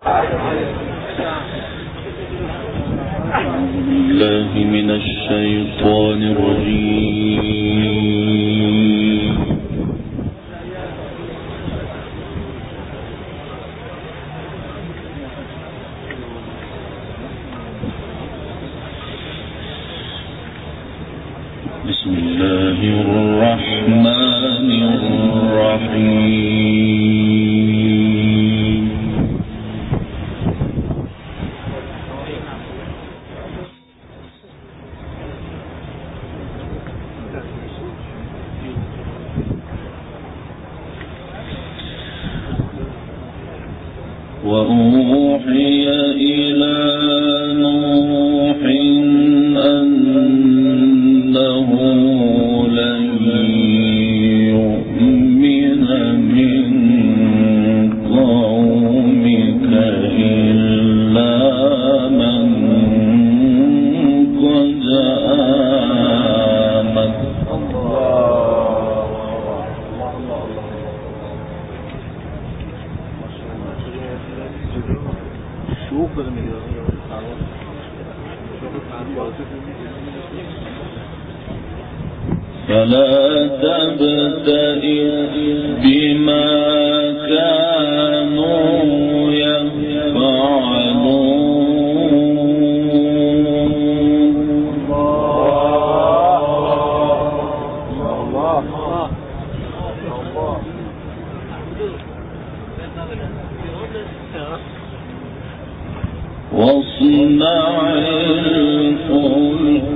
الله من الشيطان الرجيم. بسم الله الرحمن الرحيم. وأوحي إلى نوح أنه لن يؤمن من قومك إلا من قد آمن. فلا تبتئس بما كانوا يفعلون. واصنع الفلك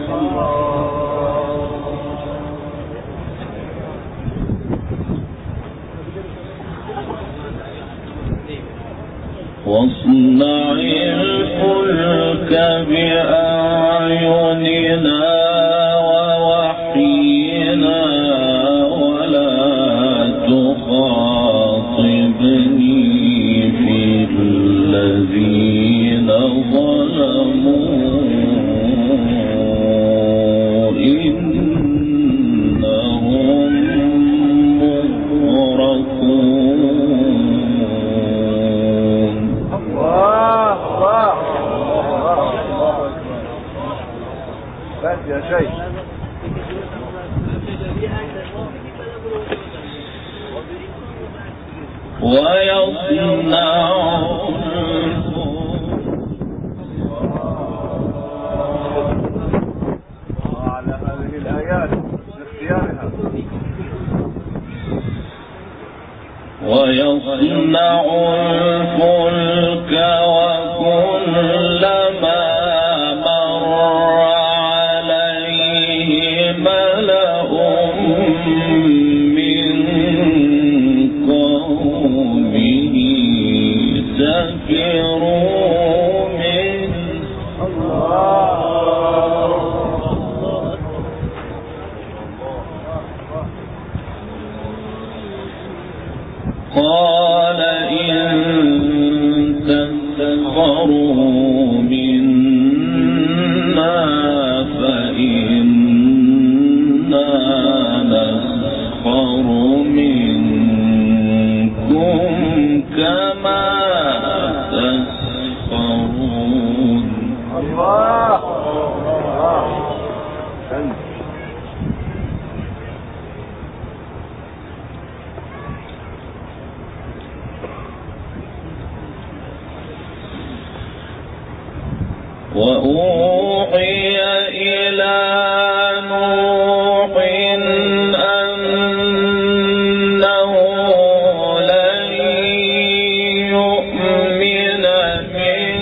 بأعيننا ووحينا ولا تخاطبني في الذين ظلموا إنهم مغرقون. بس يا شيخ. ويصنع على هذه الآيات باختيارها. ويصنع الفلك وكلما مر عليه ملأ من قومه سخروا منه. قال إن تسخروا منا فإنا نسخر منكم كما تسخرون. الله. وأوحي إلى نوح أنه لن يؤمن من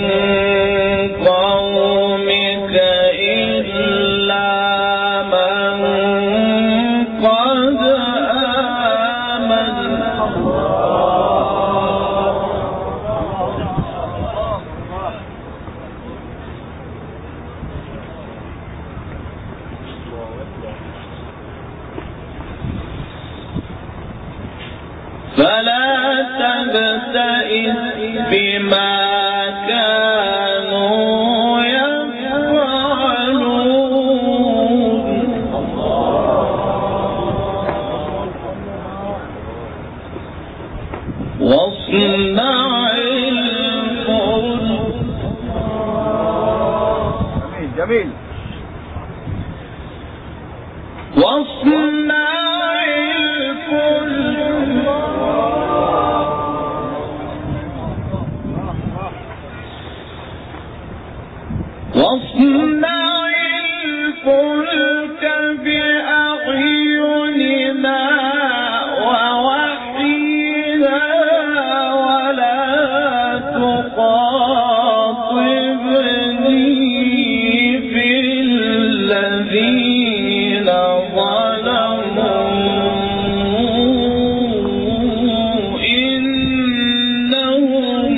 قومك إلا من قد آمن. فلا تبتئس بما كانوا يفعلون. واصنع جميل. واصنع الفلك بأعيننا ووحينا ولا تخاطبني في الذين ظلموا إنهم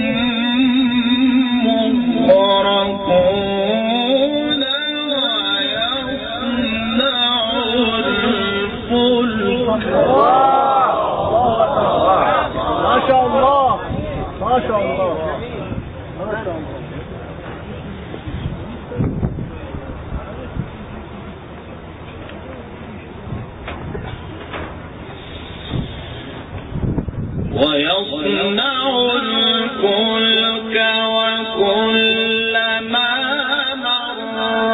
مغرقون ويصنع الفلك. ما شاء الله ما شاء الله ما شاء الله. ويصنع الفلك وكلما مر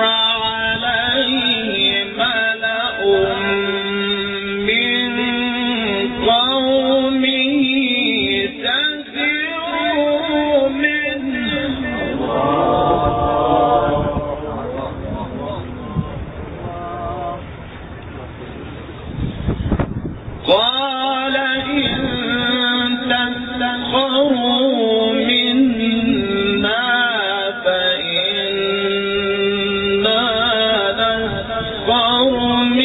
عليه ملأ من قومه سخروا منه قال إن تسخروا منا فإنا نسخر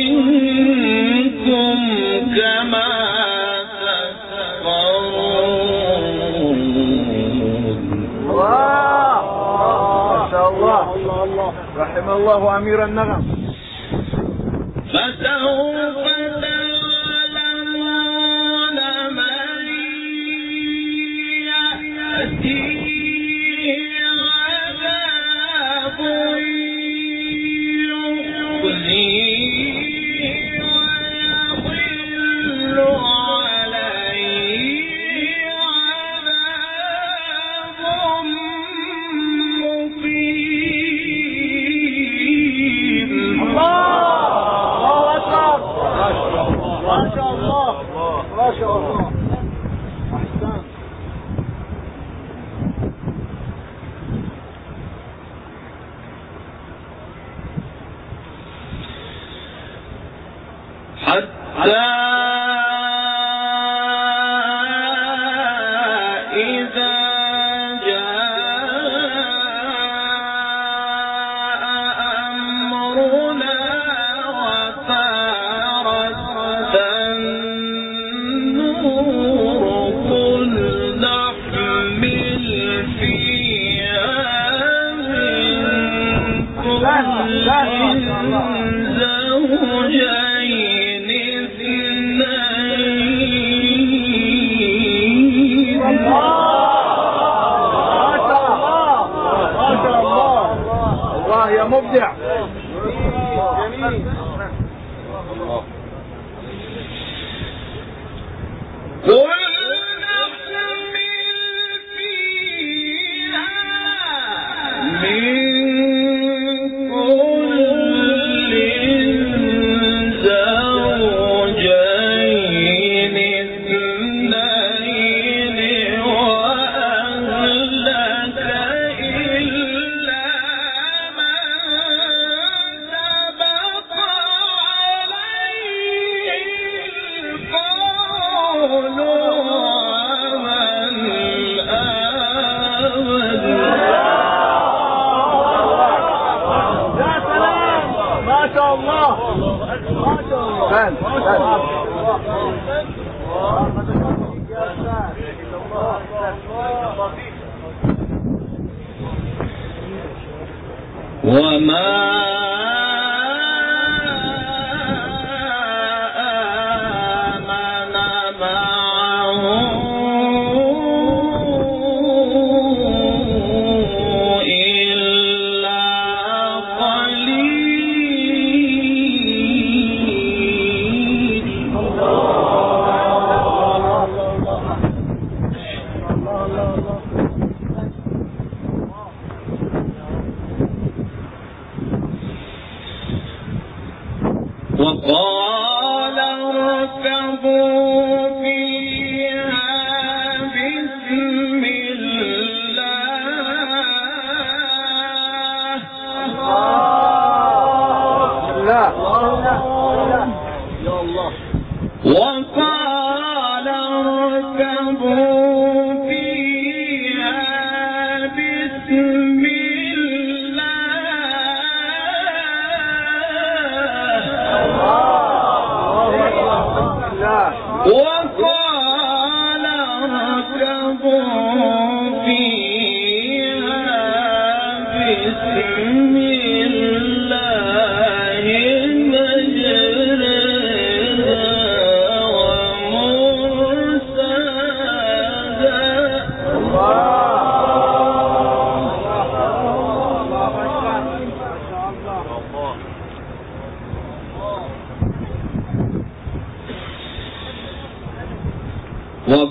منكم كما تسخرون. ما شاء الله. رحم الله أمير النغم. فسوف تعلمون من يأتيه عذاب يخزيه ويضل عليه عذاب مقيم. ما شاء الله ما شاء الله. أحسن. حتى إذا جاء أمرنا وفارت النور قل نحمل فيها من كل زوجين اثنين. ما شاء الله ما شاء الله. الله يا مبدع. جميل. قل نحمل فيها من كل زوجين اثنين وأهلك إلا من سبق عليه القول ومن آمن. يا سلام. ما شاء الله ما شاء الله. وما آمن معه إلا قليل.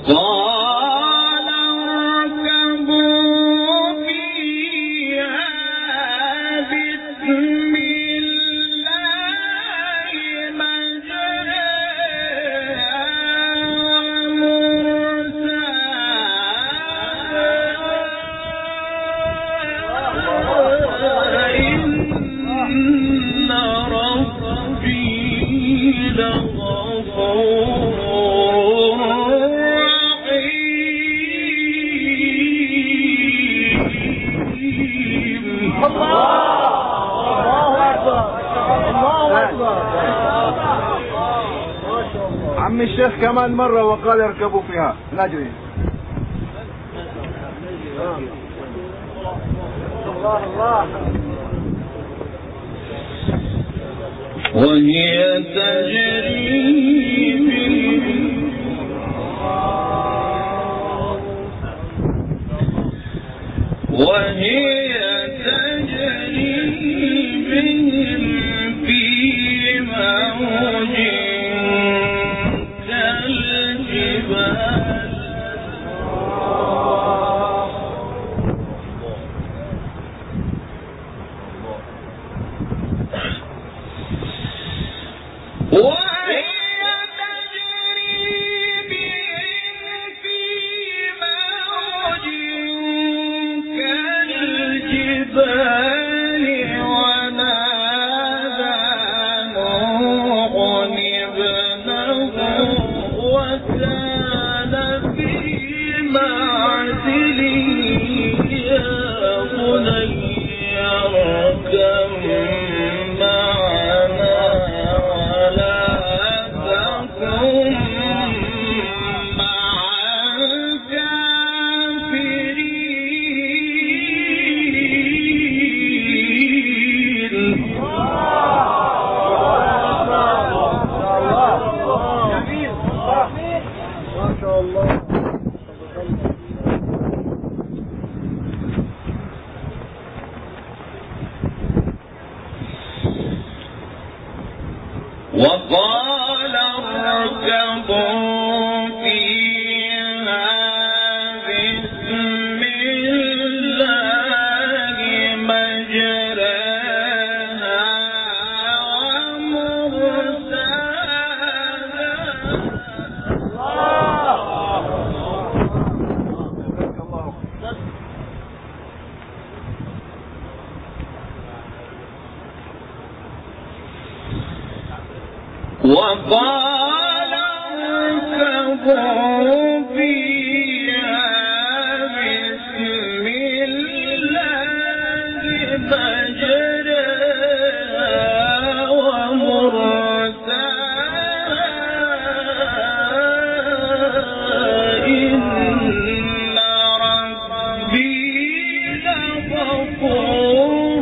عم الشيخ كمان مرة وقال اركبوا فيها نجري. الله الله. وهي تجري بهم في موج كالجبال وقال اركبوا فيها بسم الله مجراها وقال اركبوا فيها بسم الله مجراها ومرساها إن ربي لغفور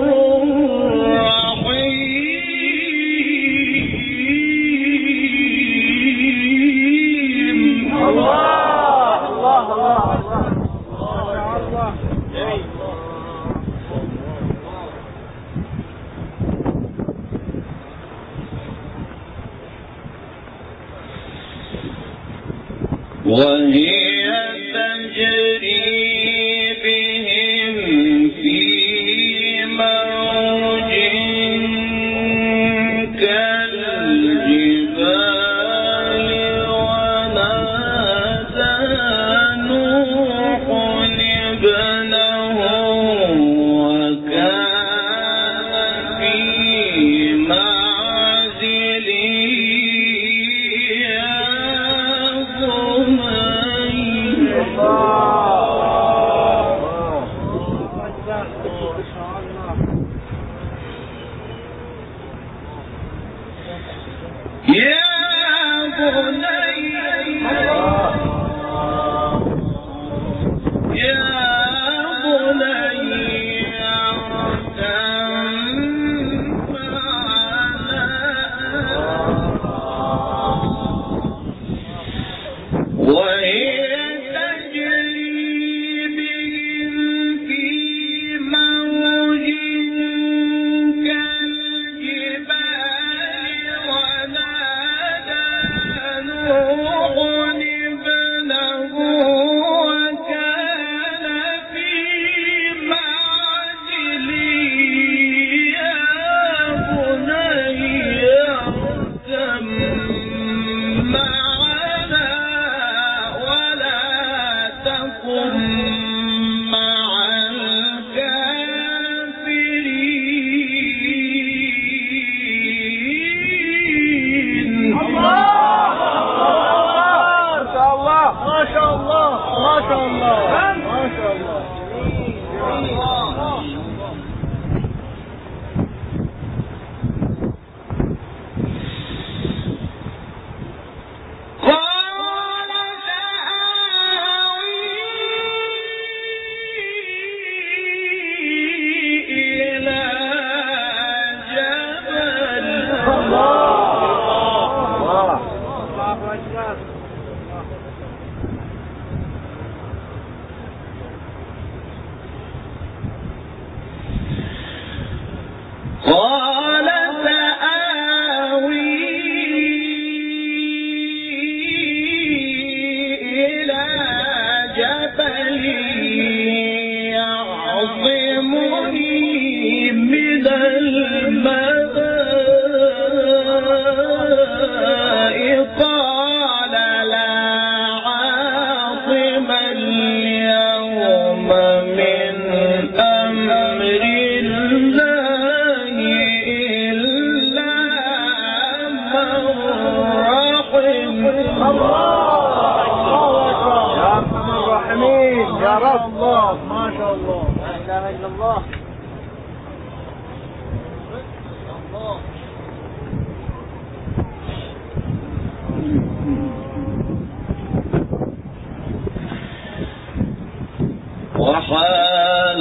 وهي تجري بهم في موج كالجبال ونادى نوح ابنه وكان في معزل نوح ابنه يعصمني من الماء قال لا عاصم اليوم من أمر الله إلا من رحم. يا ارحم الراحمين يا رب. الله ما شاء الله. لا اله الا الله. وحال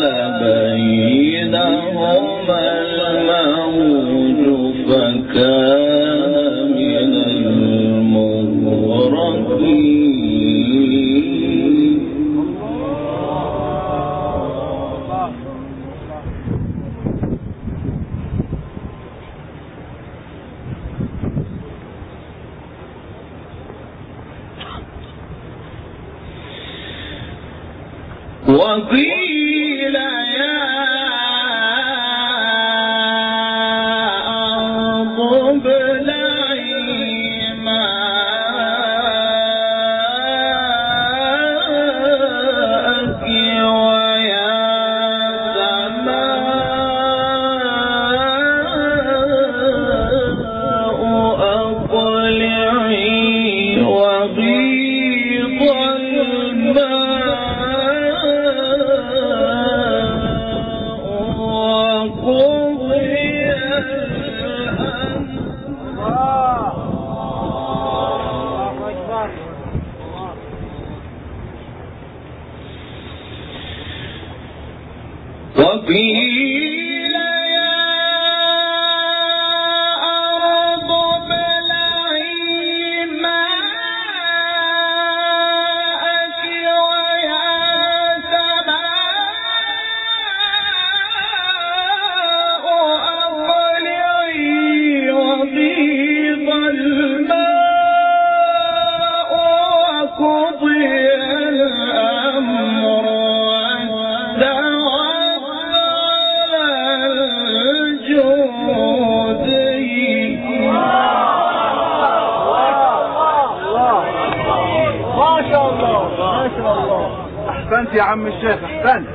بينهما الموج فكان من المغرقين. وقيل يا أرض ابلعي ماءك ويا سماء أقلعي وغيض الماء وقيل يا أرض ابلعي ماءك ويا سماء أقلعي وغيض الماء وقضي الأمر احسنت يا عم الشيخ احسنت.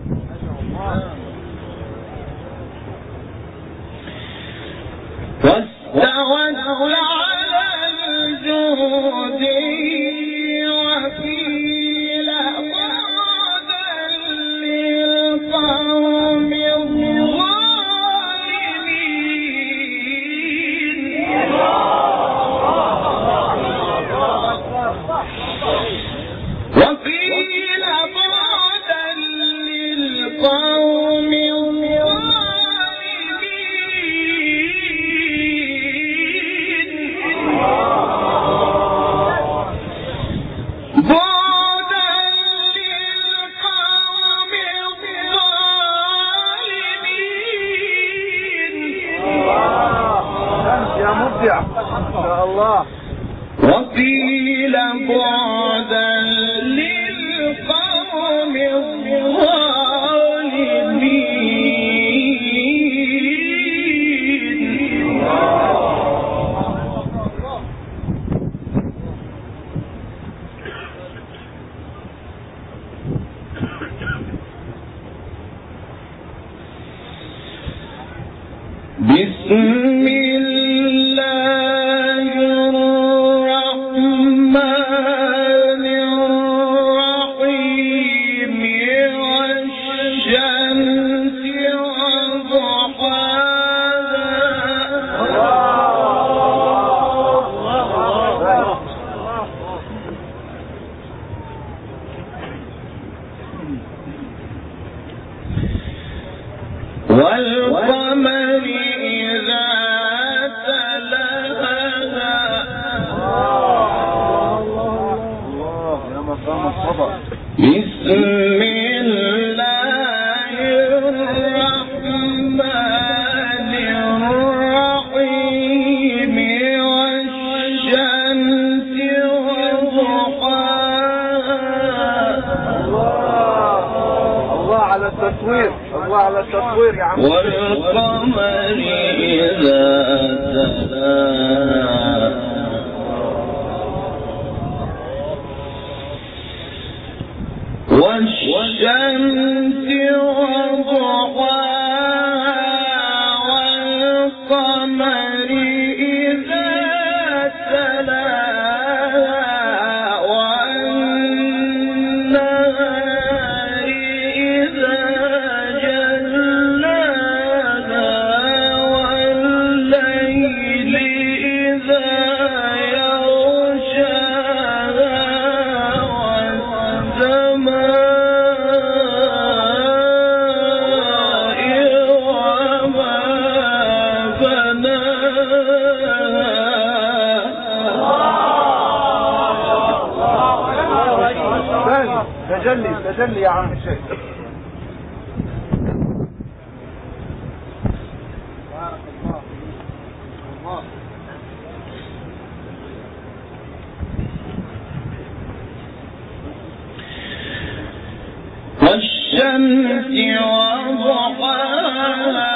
واستوت على الجود وقيل بعدا للقوم الظالمين. وقيل بعدا للقوم الظالمين. بعدا للقوم الظالمين. يا مبدع ما شاء الله. وقيل بعدا للقوم الظالمين. بسم الله الرحمن الرحيم. والشمس وضحاها. والقمر إذا تلاها. يا مقام الصبر. بسم الله الرحمن الرحيم. والشمس وضحاها. الله على التصوير، الله على التصوير يا عم. والقمر إذا تلاها والشمس وضحاها والقمر إذا تلاها والنهار إذا جلاها والليل إذا يغشاها تجلي يا عم الشيخ. والشمس وضحاها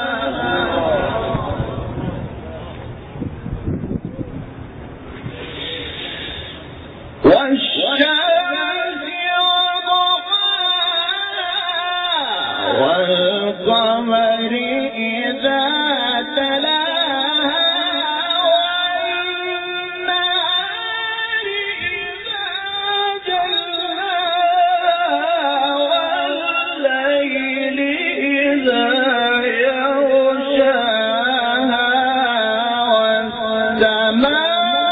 والقمر إذا تلاها والنهار إذا جلاها والليل إذا يغشاها والسماء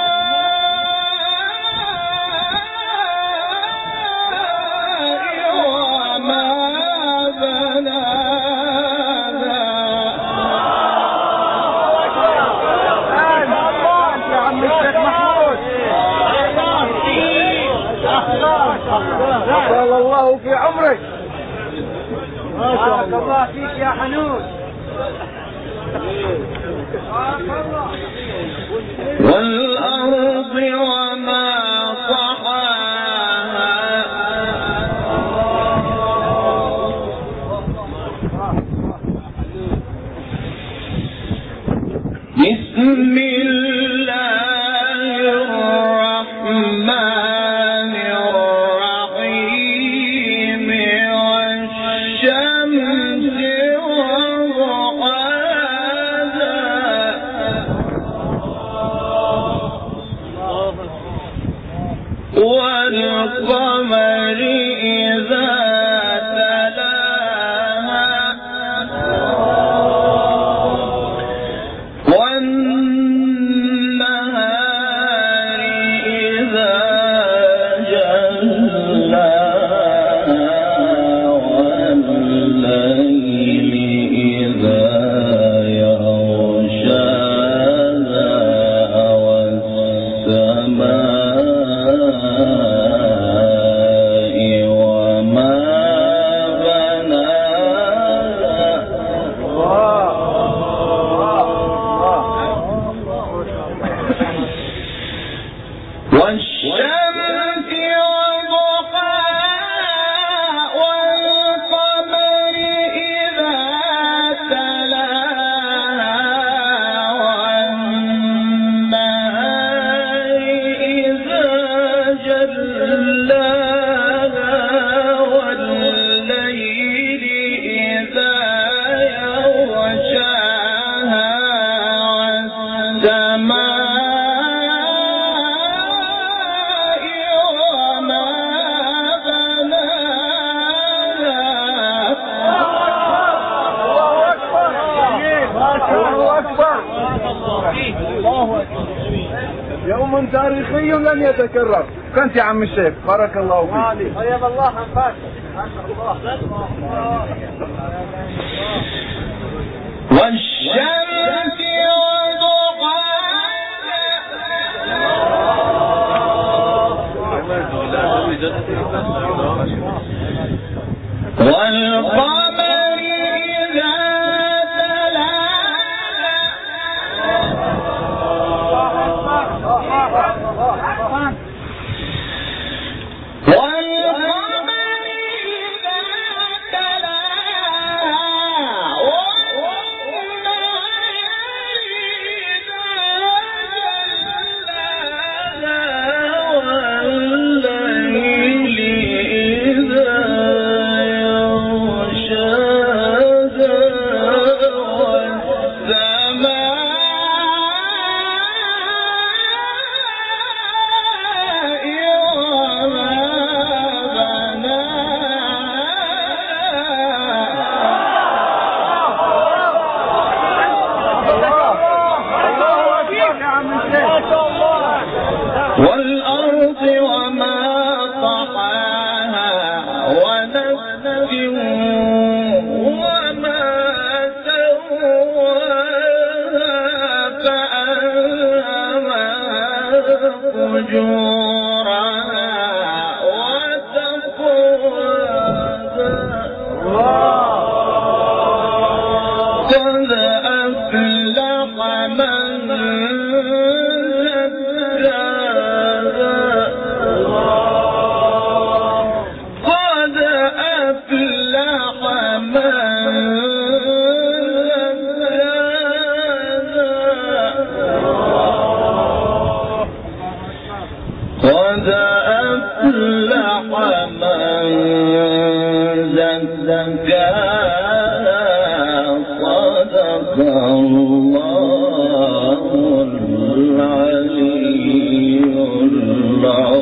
طال الله في عمرك. بارك الله فيك يا حنون. والأرض وما طحاها بسم الله الرحمن الرحيم والشمس وضحاها والقمر إذا تلاها والنهار إذا جلاها والليل إذا يغشاها والسماء والشمس وضحاها والقمر إذا تلاها والنهار إذا جلاها والليل إذا يغشاها والسماء يوم تاريخي لن يتكرر. كنت يا عم الشيخ بارك الله فيك. طيب الله انفاسك ما شاء الله. والشمس وضحاها والقمر إذا تلاها والأرض وما طحاها ونفس وما سواها فألهمها فجورها وتقواها قد أفلح من صدق الله العلي العظيم.